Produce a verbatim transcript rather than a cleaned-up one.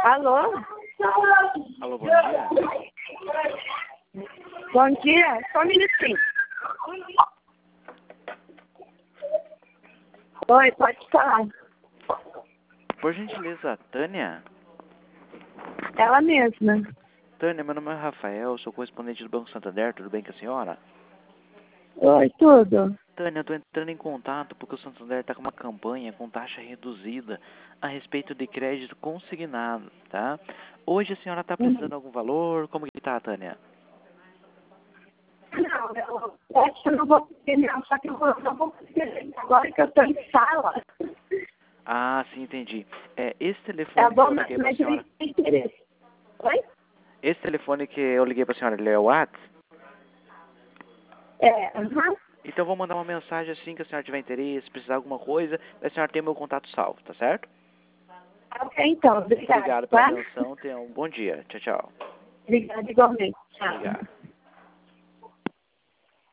Alô? Alô, bom dia. Bom dia, só um minutinho. Oi, pode falar. Por gentileza, Tânia? Ela mesma. Tânia, meu nome é Rafael, sou correspondente do Banco Santander, tudo bem com a senhora? Oi, tudo. Tânia, eu estou entrando em contato porque o Santander está com uma campanha com taxa reduzida a respeito de crédito consignado, tá? Hoje a senhora está precisando de algum valor? Como que tá, Tânia? Não, eu acho que eu não vou conseguir não, só que eu vou, não vou conseguir agora que eu estou em sala. Ah, sim, entendi. É, esse telefone Tá que bom, eu mas, liguei para a mas eu senhora... não tenho interesse. Oi? Esse telefone que eu liguei para a senhora, ele é o WhatsApp? É, aham. Então eu vou mandar uma mensagem assim que a senhora tiver interesse, precisar de alguma coisa, a senhora tem meu contato salvo, tá certo? Ok, então, obrigada, Obrigado pela tá? atenção, tenha um bom dia. Tchau, tchau. Obrigada igualmente. Tchau. Obrigado.